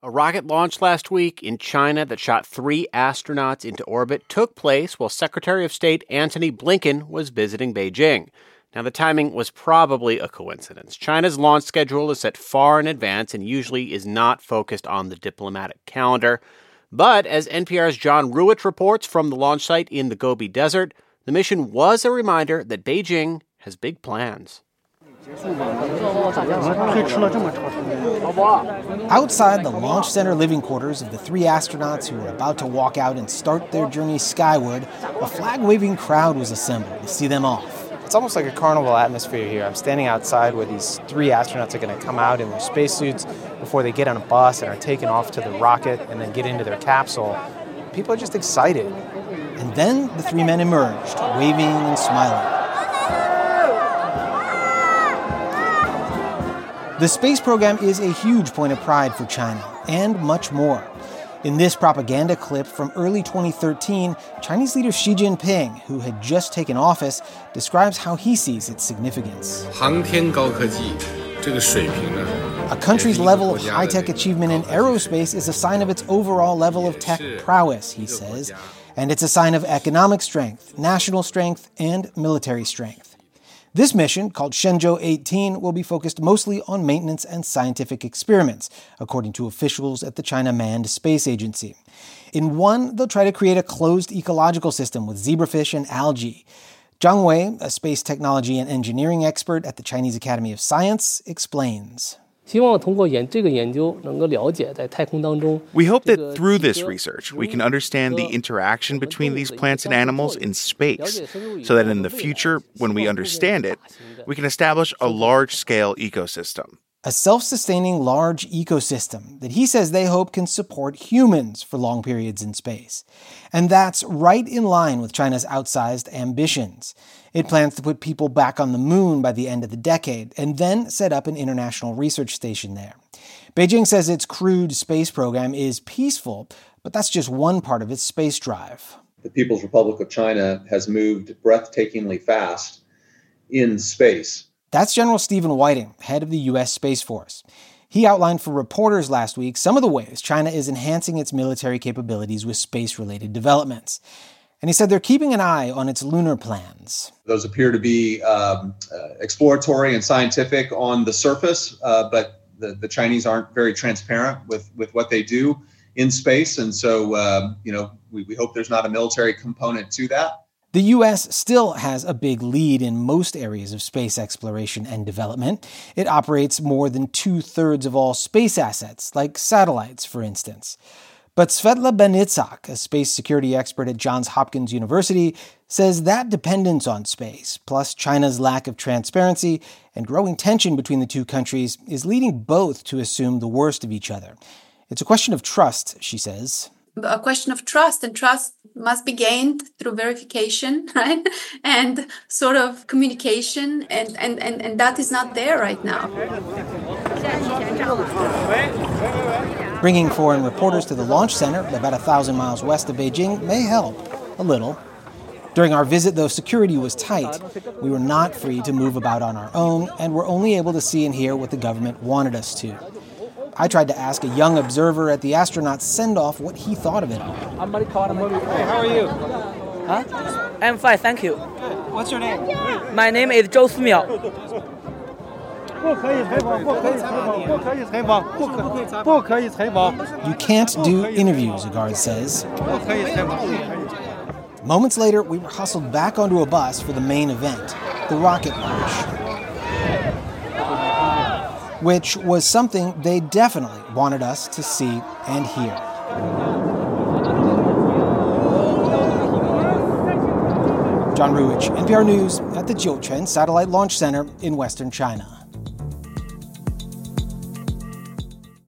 A rocket launch last week in China that shot 3 astronauts into orbit took place while Secretary of State Antony Blinken was visiting Beijing. Now, the timing was probably a coincidence. China's launch schedule is set far in advance and usually is not focused on the diplomatic calendar. But as NPR's John Ruwitch reports from the launch site in the Gobi Desert, the mission was a reminder that Beijing has big plans. Outside the Launch Center living quarters of the 3 astronauts who were about to walk out and start their journey skyward, a flag-waving crowd was assembled to see them off. It's almost like a carnival atmosphere here. I'm standing outside where these 3 astronauts are going to come out in their spacesuits before they get on a bus and are taken off to the rocket and then get into their capsule. People are just excited. And then the 3 men emerged, waving and smiling. The space program is a huge point of pride for China, and much more. In this propaganda clip from early 2013, Chinese leader Xi Jinping, who had just taken office, describes how he sees its significance. A country's level of high-tech achievement in aerospace is a sign of its overall level of tech prowess, he says, and it's a sign of economic strength, national strength, and military strength. This mission, called Shenzhou 18, will be focused mostly on maintenance and scientific experiments, according to officials at the China Manned Space Agency. In one, they'll try to create a closed ecological system with zebrafish and algae. Zhang Wei, a space technology and engineering expert at the Chinese Academy of Science, explains. We hope that through this research, we can understand the interaction between these plants and animals in space, so that in the future, when we understand it, we can establish a large-scale ecosystem. A self-sustaining large ecosystem that he says they hope can support humans for long periods in space. And that's right in line with China's outsized ambitions. It plans to put people back on the moon by the end of the decade, and then set up an international research station there. Beijing says its crewed space program is peaceful, but that's just one part of its space drive. The People's Republic of China has moved breathtakingly fast in space. That's General Stephen Whiting, head of the U.S. Space Force. He outlined for reporters last week some of the ways China is enhancing its military capabilities with space-related developments. And he said they're keeping an eye on its lunar plans. Those appear to be exploratory and scientific on the surface, but the Chinese aren't very transparent with what they do in space. And so, we hope there's not a military component to that. The U.S. still has a big lead in most areas of space exploration and development. It operates more than 2/3 of all space assets, like satellites, for instance. But Svetla Benitsak, a space security expert at Johns Hopkins University, says that dependence on space, plus China's lack of transparency and growing tension between the two countries, is leading both to assume the worst of each other. It's a question of trust, she says. A question of trust, and trust must be gained through verification, right? And sort of communication, and that is not there right now. Bringing foreign reporters to the launch center, about 1,000 miles west of Beijing, may help a little. During our visit, though, security was tight. We were not free to move about on our own, and were only able to see and hear what the government wanted us to. I tried to ask a young observer at the astronauts' send-off what he thought of it all. Hey, how are you? Huh? I'm fine, thank you. What's your name? My name is Zhou Simiao. You can't do interviews, a guard says. Moments later, we were hustled back onto a bus for the main event, the rocket launch, which was something they definitely wanted us to see and hear. John Ruwitch, NPR News, at the Jiuquan Satellite Launch Center in western China.